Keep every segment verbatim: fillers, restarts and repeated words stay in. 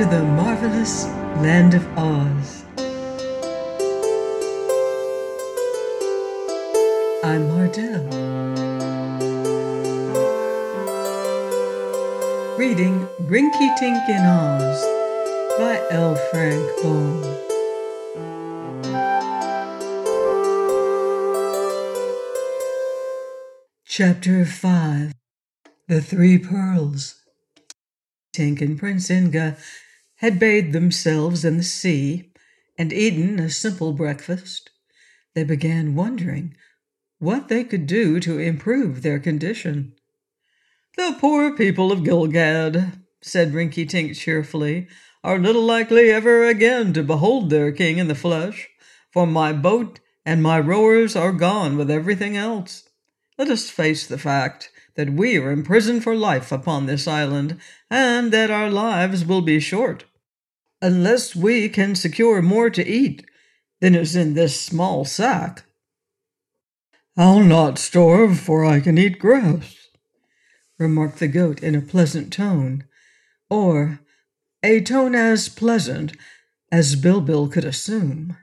to the marvelous land of Oz. I'm Mardell, reading Rinky Tink in Oz by L. Frank Baum. Chapter five. The Three Pearls. Tink and Prince Inga had bathed themselves in the sea and eaten a simple breakfast. They began wondering what they could do to improve their condition. "The poor people of Gilgad," said Rinky Tink cheerfully, "are little likely ever again to behold their king in the flesh, for my boat and my rowers are gone with everything else. Let us face the fact that we are imprisoned for life upon this island, and that our lives will be short, unless we can secure more to eat than is in this small sack." "I'll not starve, for I can eat grass," remarked the goat in a pleasant tone, or a tone as pleasant as Bilbil could assume.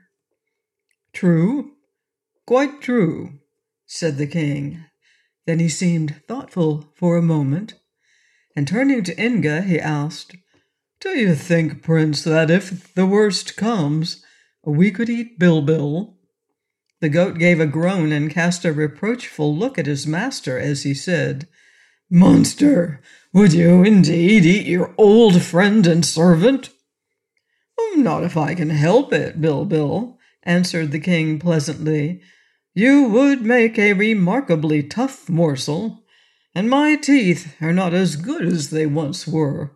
"True, quite true," said the king. Then he seemed thoughtful for a moment, and turning to Inga, he asked, "Do you think, Prince, that if the worst comes, we could eat Bilbil?" The goat gave a groan and cast a reproachful look at his master as he said, "Monster, would you indeed eat your old friend and servant?" "Not if I can help it, Bilbil," answered the king pleasantly. "You would make a remarkably tough morsel, and my teeth are not as good as they once were."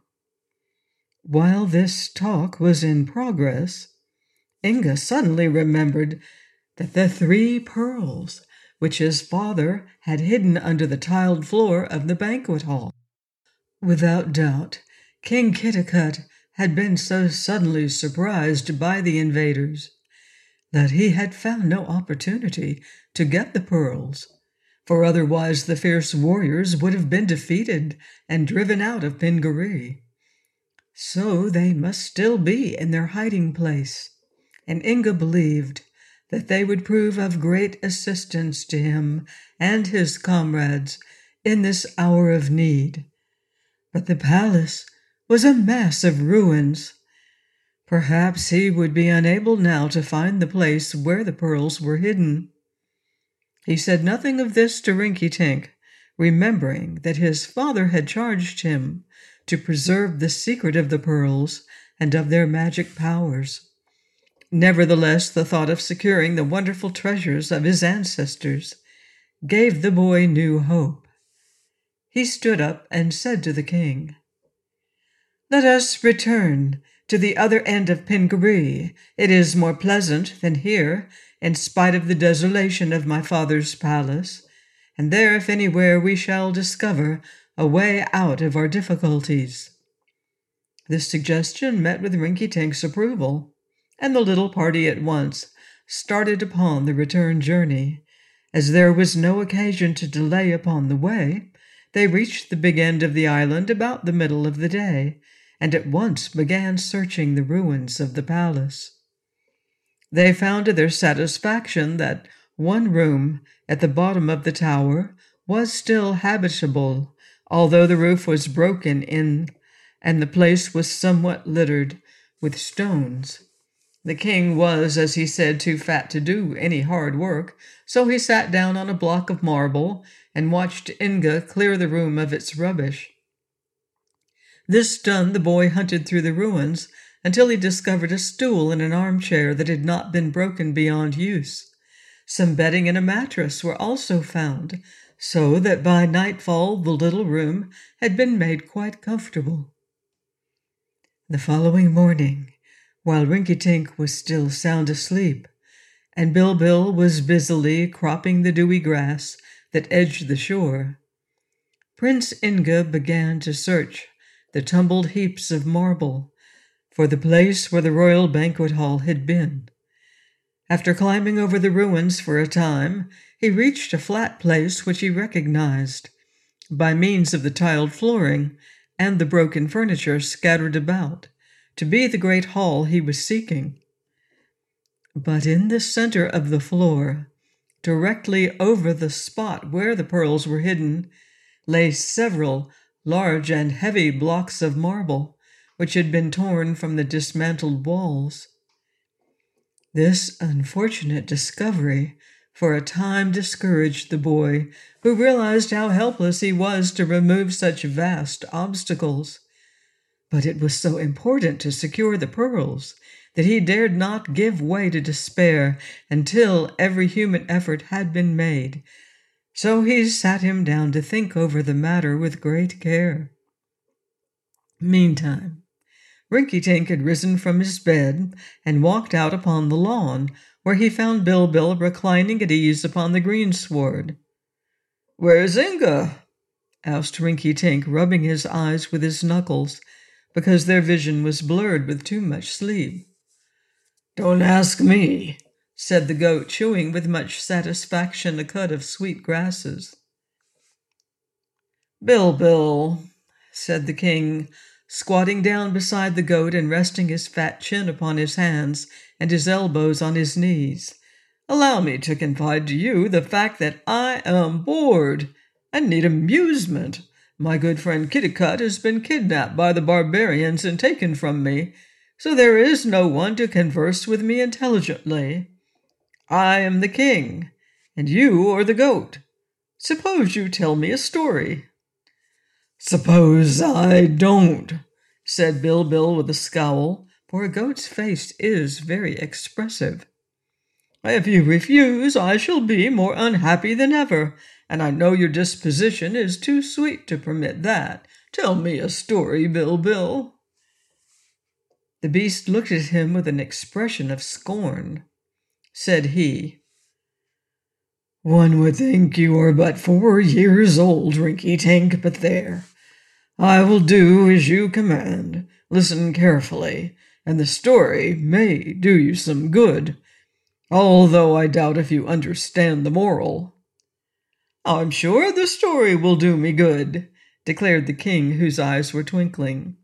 While this talk was in progress, Inga suddenly remembered that the three pearls which his father had hidden under the tiled floor of the banquet hall. Without doubt, King Kitticut had been so suddenly surprised by the invaders that he had found no opportunity to get the pearls, for otherwise the fierce warriors would have been defeated and driven out of Pingaree. So they must still be in their hiding place, and Inga believed that they would prove of great assistance to him and his comrades in this hour of need. But the palace was a mass of ruins. Perhaps he would be unable now to find the place where the pearls were hidden. He said nothing of this to Rinky Tink, remembering that his father had charged him to preserve the secret of the pearls and of their magic powers. Nevertheless, the thought of securing the wonderful treasures of his ancestors gave the boy new hope. He stood up and said to the king, "Let us return to the other end of Pingaree. It is more pleasant than here, in spite of the desolation of my father's palace, and there, if anywhere, we shall discover a way out of our difficulties." This suggestion met with Rinky Tink's approval, and the little party at once started upon the return journey. As there was no occasion to delay upon the way, they reached the big end of the island about the middle of the day, and at once began searching the ruins of the palace. They found to their satisfaction that one room at the bottom of the tower was still habitable, although the roof was broken in and the place was somewhat littered with stones. The king was, as he said, too fat to do any hard work, so he sat down on a block of marble and watched Inga clear the room of its rubbish. This done, the boy hunted through the ruins until he discovered a stool and an armchair that had not been broken beyond use. Some bedding and a mattress were also found, so that by nightfall the little room had been made quite comfortable. The following morning, while Rinky Tink was still sound asleep, and Bilbil was busily cropping the dewy grass that edged the shore, Prince Inga began to search the tumbled heaps of marble for the place where the royal banquet hall had been. After climbing over the ruins for a time, he reached a flat place which he recognized by means of the tiled flooring and the broken furniture scattered about, to be the great hall he was seeking. But in the center of the floor, directly over the spot where the pearls were hidden, lay several large and heavy blocks of marble, which had been torn from the dismantled walls. This unfortunate discovery for a time discouraged the boy, who realized how helpless he was to remove such vast obstacles. But it was so important to secure the pearls that he dared not give way to despair until every human effort had been made. So he sat him down to think over the matter with great care. Meantime, Rinky-Tink had risen from his bed and walked out upon the lawn, where he found Bilbil reclining at ease upon the greensward. "Where's Inga?" asked Rinky-Tink, rubbing his eyes with his knuckles, because their vision was blurred with too much sleep. "Don't ask me," said the goat, chewing with much satisfaction a cud of sweet grasses. "Bilbil," said the king, squatting down beside the goat and resting his fat chin upon his hands and his elbows on his knees, "allow me to confide to you the fact that I am bored and need amusement. My good friend Kitticut has been kidnapped by the barbarians and taken from me, so there is no one to converse with me intelligently. I am the king, and you are the goat. Suppose you tell me a story." "Suppose I don't," said Bilbil with a scowl, for a goat's face is very expressive. "If you refuse, I shall be more unhappy than ever, and I know your disposition is too sweet to permit that. Tell me a story, Bilbil." The beast looked at him with an expression of scorn. Said he, "One would think you are but four years old, Rinky-Tink, but there. I will do as you command. Listen carefully, and the story may do you some good, although I doubt if you understand the moral." "I'm sure the story will do me good," declared the king, whose eyes were twinkling.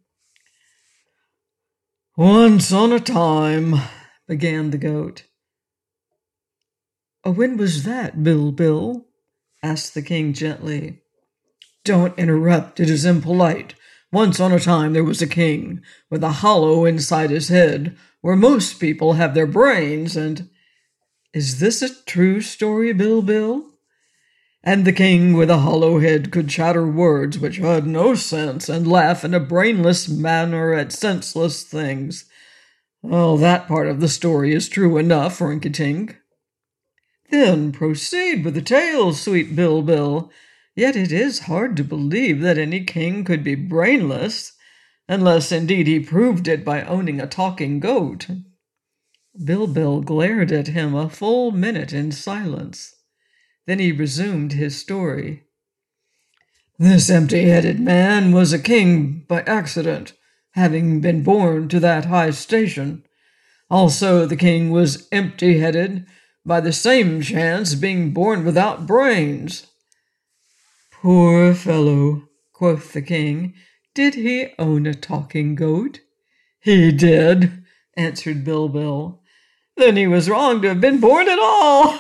"Once on a time," began the goat. "Oh, when was that, Bilbil?" asked the king gently. "Don't interrupt, it is impolite. Once on a time there was a king, with a hollow inside his head, where most people have their brains, and—" "Is this a true story, Bilbil?" "And the king with a hollow head could chatter words which had no sense, and laugh in a brainless manner at senseless things. Well, that part of the story is true enough, Rinky-Tink." "Then proceed with the tale, sweet Bilbil. Yet it is hard to believe that any king could be brainless, unless indeed he proved it by owning a talking goat." Bilbil glared at him a full minute in silence. Then he resumed his story. "This empty-headed man was a king by accident, having been born to that high station. Also, the king was empty-headed by the same chance, being born without brains." "Poor fellow," quoth the king. "Did he own a talking goat?" "He did," answered Bilbil. "Then he was wrong to have been born at all."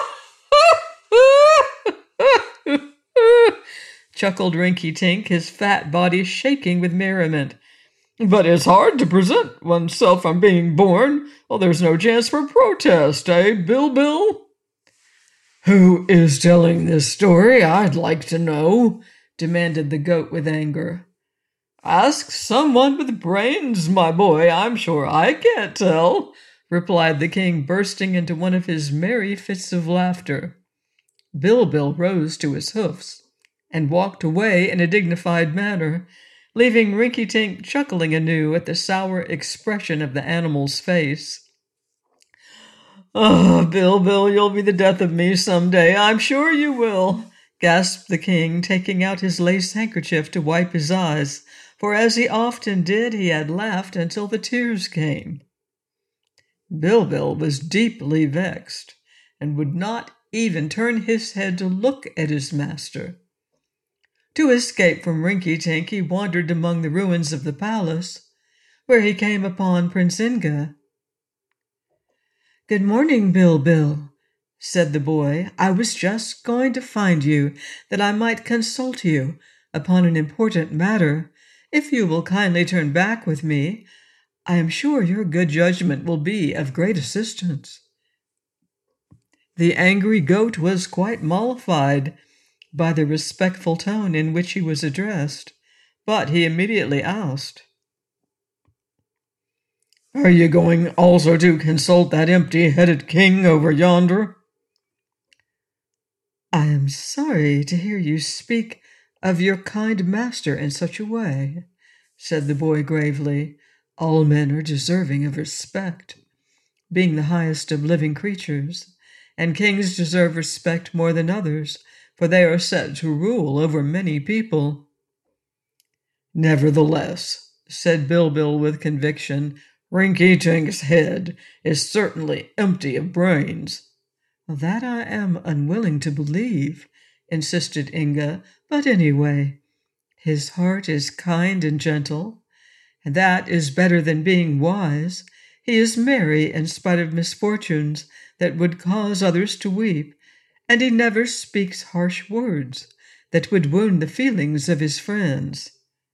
Chuckled Rinky-Tink, his fat body shaking with merriment. "But it's hard to present oneself on being born. Well, there's no chance for protest, eh, Bilbil?" "Who is telling this story, I'd like to know?" demanded the goat with anger. "Ask someone with brains, my boy. I'm sure I can't tell," replied the king, bursting into one of his merry fits of laughter. Bilbil rose to his hoofs and walked away in a dignified manner, leaving Rinky-Tink chuckling anew at the sour expression of the animal's face. "Oh, Bilbil, you'll be the death of me some day. I'm sure you will," gasped the king, taking out his lace handkerchief to wipe his eyes, for as he often did, he had laughed until the tears came. Bilbil was deeply vexed, and would not even turn his head to look at his master. To escape from Rinky-Tink, he wandered among the ruins of the palace, where he came upon Prince Inga. "Good morning, Bilbil," said the boy. "I was just going to find you that I might consult you upon an important matter. If you will kindly turn back with me, I am sure your good judgment will be of great assistance." The angry goat was quite mollified by the respectful tone in which he was addressed, but he immediately asked, "Are you going also to consult that empty-headed king over yonder?" "I am sorry to hear you speak of your kind master in such a way," said the boy gravely. "All men are deserving of respect, being the highest of living creatures, and kings deserve respect more than others, for they are said to rule over many people." "Nevertheless," said Bilbil with conviction, "Rinky-Tink's head is certainly empty of brains." "That I am unwilling to believe," insisted Inga, "but anyway, his heart is kind and gentle, and that is better than being wise. He is merry in spite of misfortunes that would cause others to weep, and he never speaks harsh words that would wound the feelings of his friends."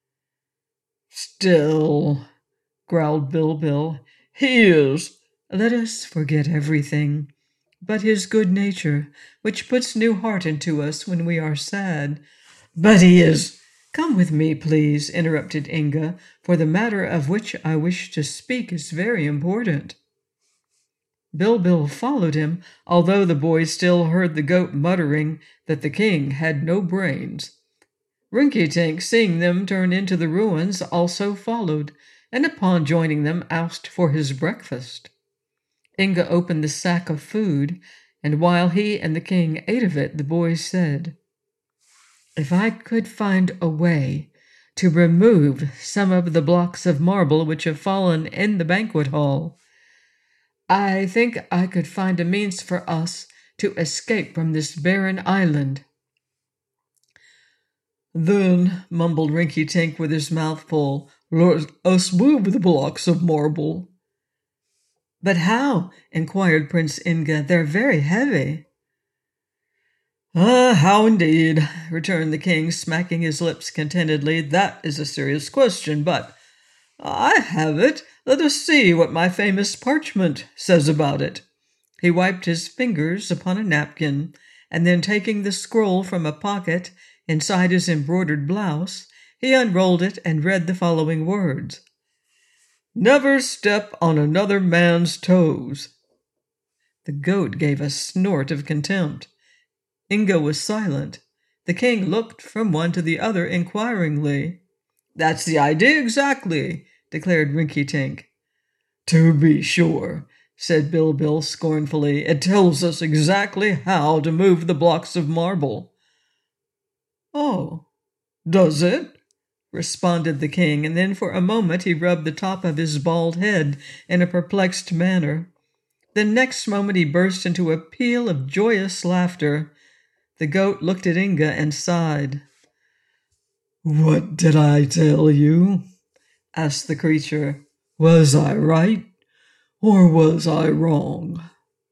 "Still," growled Bilbil, "he is—" "Let us forget everything but his good nature, which puts new heart into us when we are sad." "But he is—" "Come with me, please," interrupted Inga, "for the matter of which I wish to speak is very important." Bilbil followed him, although the boy still heard the goat muttering that the king had no brains. Rinky-Tink, seeing them turn into the ruins, also followed, and upon joining them asked for his breakfast. Inga opened the sack of food, and while he and the king ate of it, the boy said, "If I could find a way to remove some of the blocks of marble which have fallen in the banquet hall, I think I could find a means for us to escape from this barren island." "Then," mumbled Rinky-Tink with his mouth full, "let us move the blocks of marble." "But how?" inquired Prince Inga. "They're very heavy." "Ah, how indeed," returned the king, smacking his lips contentedly. "That is a serious question, but I have it. Let us see what my famous parchment says about it." He wiped his fingers upon a napkin, and then taking the scroll from a pocket inside his embroidered blouse, he unrolled it and read the following words: "Never step on another man's toes." The goat gave a snort of contempt. Inga was silent. The king looked from one to the other inquiringly. "That's the idea exactly," declared Rinky-Tink. "To be sure," said Bilbil scornfully. "It tells us exactly how to move the blocks of marble." "Oh, does it?" responded the king, and then for a moment he rubbed the top of his bald head in a perplexed manner. The next moment he burst into a peal of joyous laughter. The goat looked at Inga and sighed. "What did I tell you?" asked the creature. "Was I right, or was I wrong?"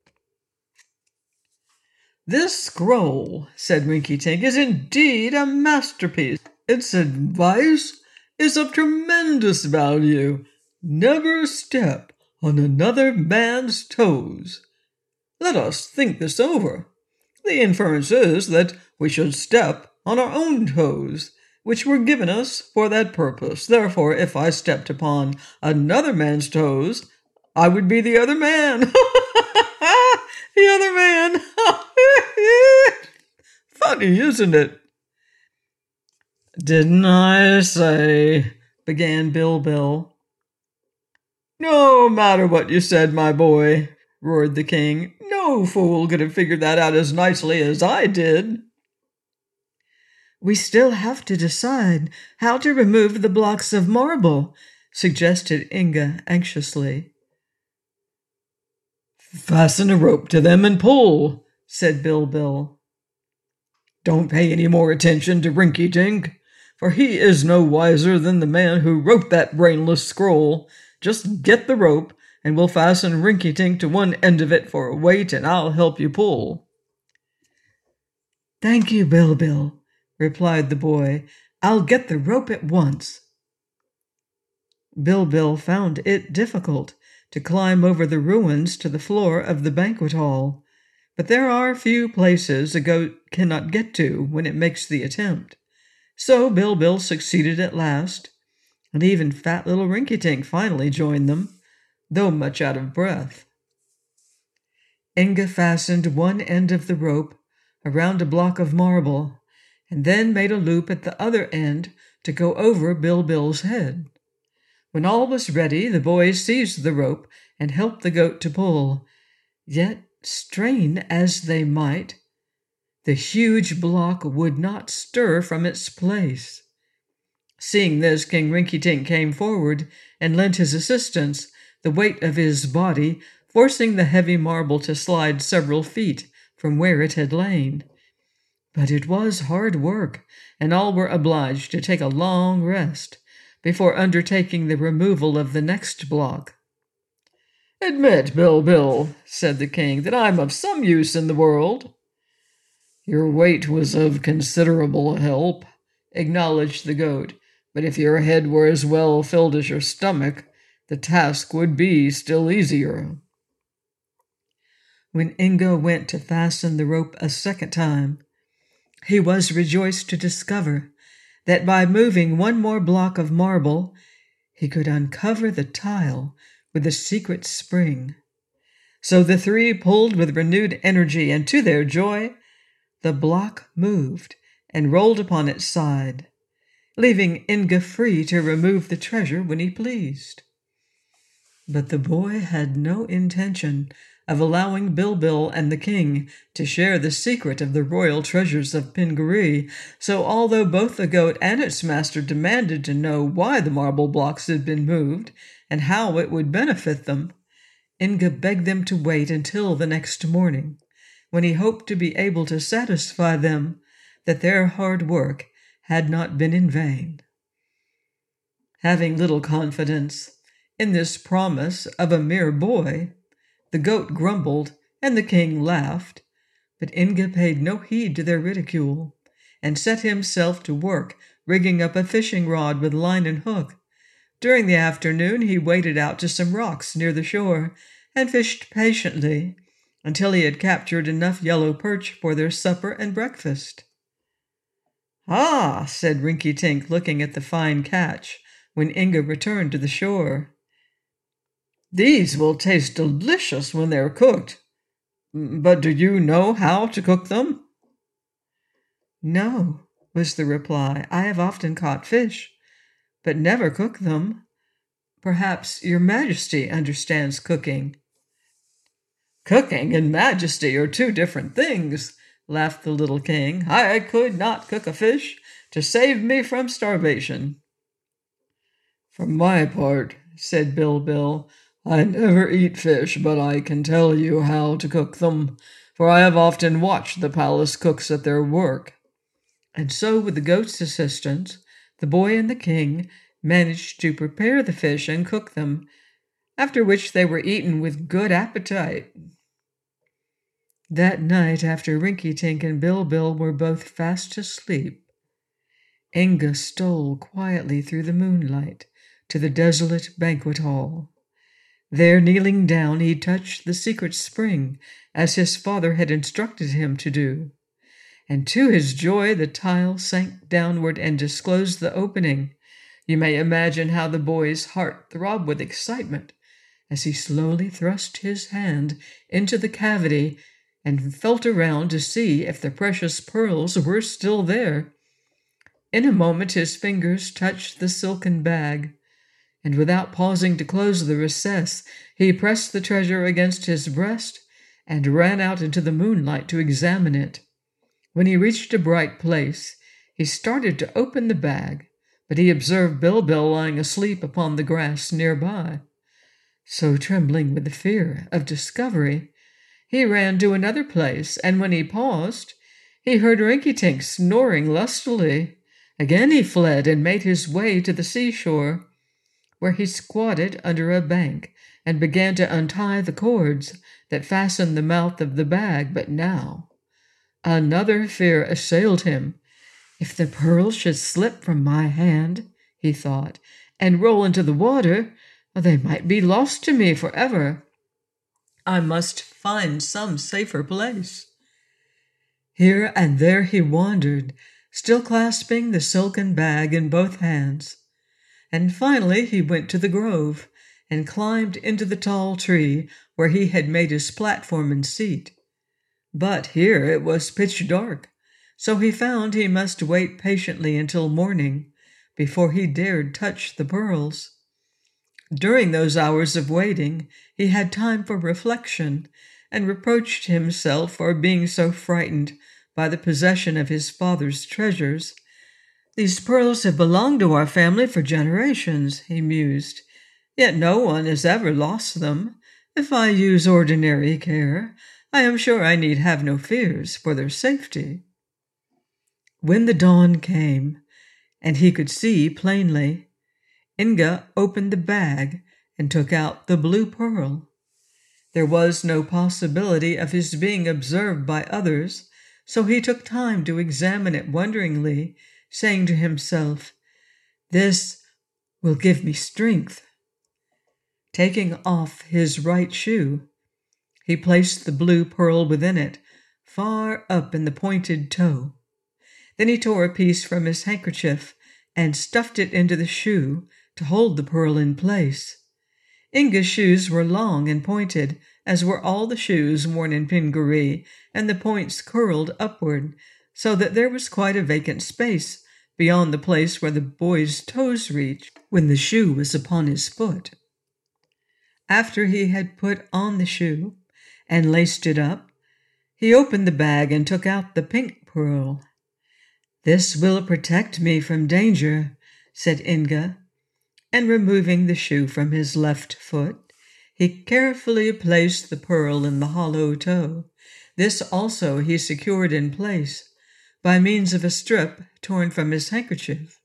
"This scroll," said Rinky-Tink, "is indeed a masterpiece. Its advice is of tremendous value. Never step on another man's toes. Let us think this over. The inference is that we should step on our own toes, which were given us for that purpose. Therefore, if I stepped upon another man's toes, I would be the other man." The other man. Funny, isn't it? "Didn't I say—" began Bilbil. "No matter what you said, my boy," roared the king. "No fool could have figured that out as nicely as I did." "We still have to decide how to remove the blocks of marble," suggested Inga anxiously. "Fasten a rope to them and pull," said Bilbil. "Don't pay any more attention to Rinky-Tink, for he is no wiser than the man who wrote that brainless scroll. Just get the rope, and we'll fasten Rinky-Tink to one end of it for a weight, and I'll help you pull." "Thank you, Bilbil," replied the boy. "I'll get the rope at once." Bilbil found it difficult to climb over the ruins to the floor of the banquet hall, but there are few places a goat cannot get to when it makes the attempt. So Bilbil succeeded at last, and even fat little Rinky-Tink finally joined them, though much out of breath. Inga fastened one end of the rope around a block of marble, and then made a loop at the other end to go over Bilbil's head. When all was ready, the boys seized the rope and helped the goat to pull. Yet, strain as they might, the huge block would not stir from its place. Seeing this, King Rinky-Tink came forward and lent his assistance, the weight of his body forcing the heavy marble to slide several feet from where it had lain. But it was hard work, and all were obliged to take a long rest before undertaking the removal of the next block. "Admit, Bilbil," said the king, "that I'm of some use in the world." "Your weight was of considerable help," acknowledged the goat, "but if your head were as well filled as your stomach, the task would be still easier." When Inga went to fasten the rope a second time, he was rejoiced to discover that by moving one more block of marble, he could uncover the tile with a secret spring. So the three pulled with renewed energy, and to their joy, the block moved and rolled upon its side, leaving Inga free to remove the treasure when he pleased. But the boy had no intention of allowing Bilbil and the king to share the secret of the royal treasures of Pingaree, so although both the goat and its master demanded to know why the marble blocks had been moved and how it would benefit them, Inga begged them to wait until the next morning, when he hoped to be able to satisfy them that their hard work had not been in vain. Having little confidence in this promise of a mere boy, the goat grumbled and the king laughed, but Inga paid no heed to their ridicule and set himself to work rigging up a fishing rod with line and hook. During the afternoon he waded out to some rocks near the shore and fished patiently until he had captured enough yellow perch for their supper and breakfast. "Ah," said Rinky-Tink, looking at the fine catch when Inga returned to the shore. "These will taste delicious when they're cooked. But do you know how to cook them?" "No," was the reply. "I have often caught fish, but never cooked them. Perhaps your majesty understands cooking." "Cooking and majesty are two different things," laughed the little king. "I could not cook a fish to save me from starvation." "For my part," said Bilbil, "I never eat fish, but I can tell you how to cook them, for I have often watched the palace cooks at their work." And so, with the goat's assistance, the boy and the king managed to prepare the fish and cook them, after which they were eaten with good appetite. That night, after Rinky-Tink and Bilbil were both fast asleep, Inga stole quietly through the moonlight to the desolate banquet hall. There, kneeling down, he touched the secret spring, as his father had instructed him to do, and to his joy the tile sank downward and disclosed the opening. You may imagine how the boy's heart throbbed with excitement as he slowly thrust his hand into the cavity and felt around to see if the precious pearls were still there. In a moment his fingers touched the silken bag, and without pausing to close the recess, he pressed the treasure against his breast and ran out into the moonlight to examine it. When he reached a bright place, he started to open the bag, but he observed Bilbil lying asleep upon the grass nearby. So, trembling with the fear of discovery, he ran to another place, and when he paused, he heard Rinky-Tink snoring lustily. Again he fled and made his way to the seashore, where he squatted under a bank and began to untie the cords that fastened the mouth of the bag. But now another fear assailed him. If the pearls should slip from my hand, he thought, and roll into the water, they might be lost to me forever. I must find some safer place. Here and there he wandered, still clasping the silken bag in both hands. And finally he went to the grove and climbed into the tall tree where he had made his platform and seat. But here it was pitch dark, so he found he must wait patiently until morning before he dared touch the pearls. During those hours of waiting, he had time for reflection and reproached himself for being so frightened by the possession of his father's treasures. These pearls have belonged to our family for generations, he mused, yet no one has ever lost them. If I use ordinary care, I am sure I need have no fears for their safety. When the dawn came, and he could see plainly, Inga opened the bag and took out the blue pearl. There was no possibility of his being observed by others, so he took time to examine it wonderingly, saying to himself, "This will give me strength." Taking off his right shoe, he placed the blue pearl within it, far up in the pointed toe. Then he tore a piece from his handkerchief and stuffed it into the shoe to hold the pearl in place. Inga's shoes were long and pointed, as were all the shoes worn in Pingaree, and the points curled upward, so that there was quite a vacant space beyond the place where the boy's toes reached when the shoe was upon his foot. After he had put on the shoe and laced it up, he opened the bag and took out the pink pearl. "This will protect me from danger," said Inga, and removing the shoe from his left foot, he carefully placed the pearl in the hollow toe. This also he secured in place by means of a strip torn from his handkerchief.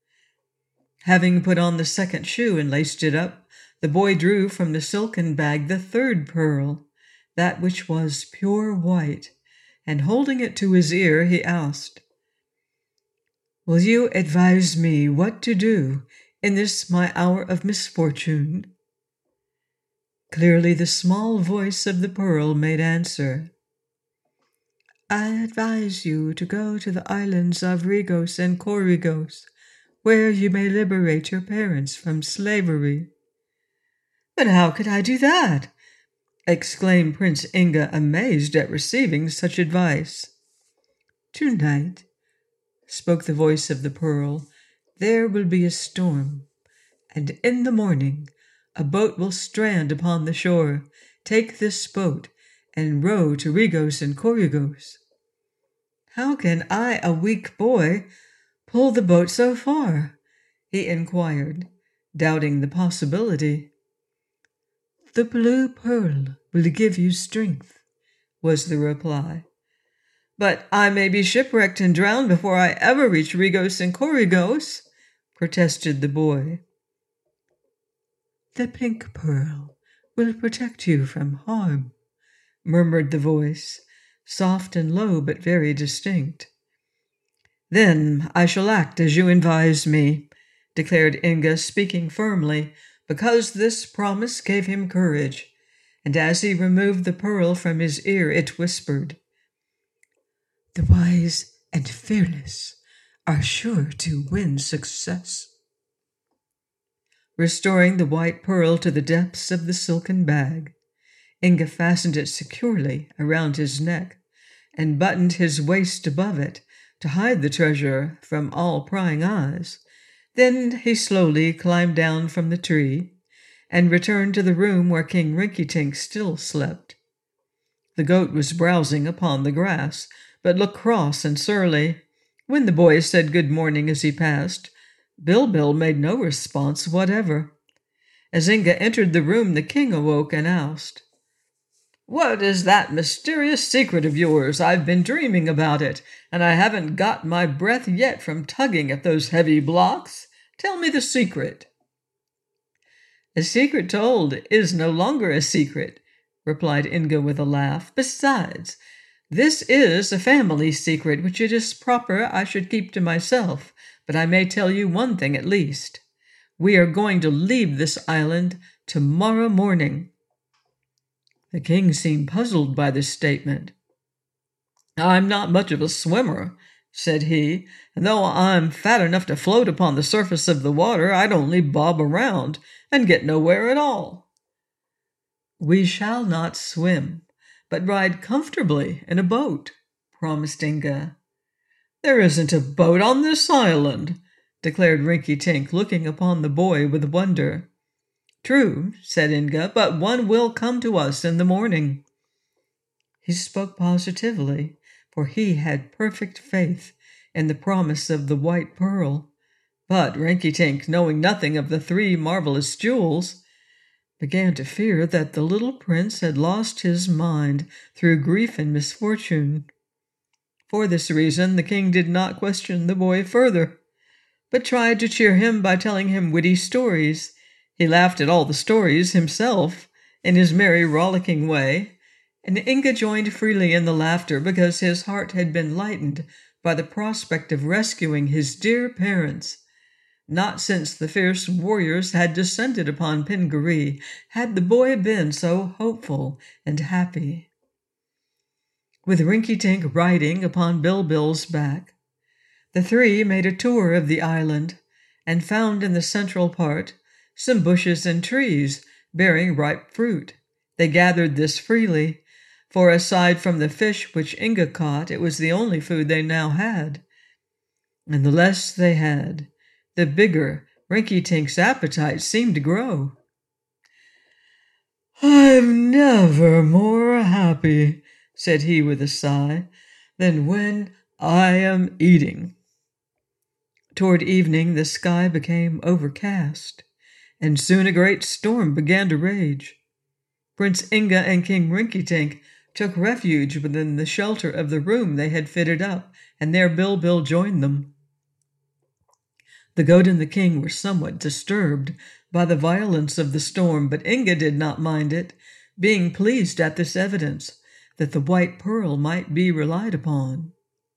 Having put on the second shoe and laced it up, the boy drew from the silken bag the third pearl, that which was pure white, and holding it to his ear, he asked, "Will you advise me what to do in this my hour of misfortune?" Clearly the small voice of the pearl made answer, "I advise you to go to the islands of Regos and Corygos, where you may liberate your parents from slavery." "But how could I do that?" exclaimed Prince Inga, amazed at receiving such advice. "Tonight," spoke the voice of the pearl, "there will be a storm, and in the morning a boat will strand upon the shore. Take this boat and row to Regos and Corygos." "How can I, a weak boy, pull the boat so far?" he inquired, doubting the possibility. "The blue pearl will give you strength," was the reply. "But I may be shipwrecked and drowned before I ever reach Regos and Corygos," protested the boy. "The pink pearl will protect you from harm," murmured the voice, soft and low but very distinct. "Then I shall act as you advise me," declared Inga, speaking firmly, because this promise gave him courage, and as he removed the pearl from his ear, it whispered, "The wise and fearless are sure to win success." Restoring the white pearl to the depths of the silken bag, Inga fastened it securely around his neck and buttoned his waist above it to hide the treasure from all prying eyes. Then he slowly climbed down from the tree and returned to the room where King Rinky-Tink still slept. The goat was browsing upon the grass, but looked cross and surly. When the boy said good morning as he passed, Bilbil made no response whatever. As Inga entered the room, the king awoke and asked, What is that mysterious secret of yours? I've been dreaming about it, and I haven't got my breath yet from tugging at those heavy blocks. Tell me the secret." "A secret told is no longer a secret," replied Inga with a laugh. "Besides, this is a family secret which it is proper I should keep to myself, but I may tell you one thing at least. We are going to leave this island tomorrow morning." The king seemed puzzled by this statement. "I'm not much of a swimmer," said he, "and though I'm fat enough to float upon the surface of the water, I'd only bob around and get nowhere at all." "We shall not swim, but ride comfortably in a boat," promised Inga. "There isn't a boat on this island," declared Rinky-Tink, looking upon the boy with wonder. "True," said Inga, "but one will come to us in the morning." He spoke positively, for he had perfect faith in the promise of the white pearl. But Rinky-Tink, knowing nothing of the three marvelous jewels, began to fear that the little prince had lost his mind through grief and misfortune. For this reason, the king did not question the boy further, but tried to cheer him by telling him witty stories. He laughed at all the stories himself in his merry, rollicking way, and Inga joined freely in the laughter because his heart had been lightened by the prospect of rescuing his dear parents. Not since the fierce warriors had descended upon Pingaree had the boy been so hopeful and happy. With Rinky-Tink riding upon Bilbil's back, the three made a tour of the island and found in the central part some bushes and trees bearing ripe fruit. They gathered this freely, for aside from the fish which Inga caught, it was the only food they now had. And the less they had, the bigger Rinky-Tink's appetite seemed to grow. "I'm never more happy," said he with a sigh, "than when I am eating." Toward evening the sky became overcast, and soon a great storm began to rage. Prince Inga and King Rinky-Tink took refuge within the shelter of the room they had fitted up, and there Bilbil joined them. The goat and the king were somewhat disturbed by the violence of the storm, but Inga did not mind it, being pleased at this evidence that the white pearl might be relied upon.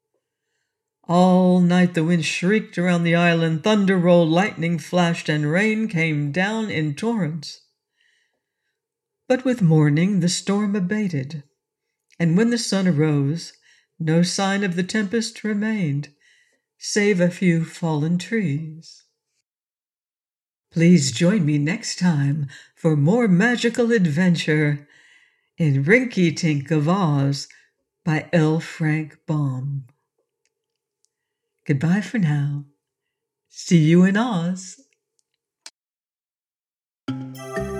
All night the wind shrieked around the island, thunder rolled, lightning flashed, and rain came down in torrents. But with morning the storm abated, and when the sun arose, no sign of the tempest remained, save a few fallen trees. Please join me next time for more magical adventure in Rinky-Tink of Oz by L. Frank Baum. Goodbye for now. See you in Oz.